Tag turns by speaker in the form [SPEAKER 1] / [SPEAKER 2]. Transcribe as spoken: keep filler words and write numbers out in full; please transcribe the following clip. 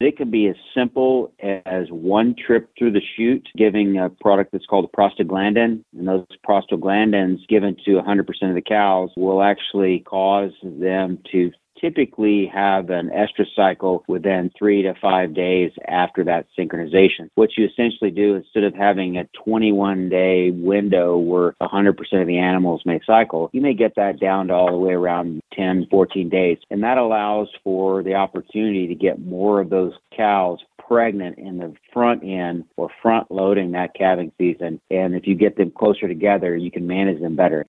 [SPEAKER 1] It can be as simple as one trip through the chute, giving a product that's called a prostaglandin. And those prostaglandins given to one hundred percent of the cows will actually cause them to typically have an estrus cycle within three to five days after that synchronization. What you essentially do, instead of having a twenty-one day window where one hundred percent of the animals may cycle, you may get that down to all the way around ten, fourteen days. And that allows for the opportunity to get more of those cows pregnant in the front end or front loading that calving season. And if you get them closer together, you can manage them better.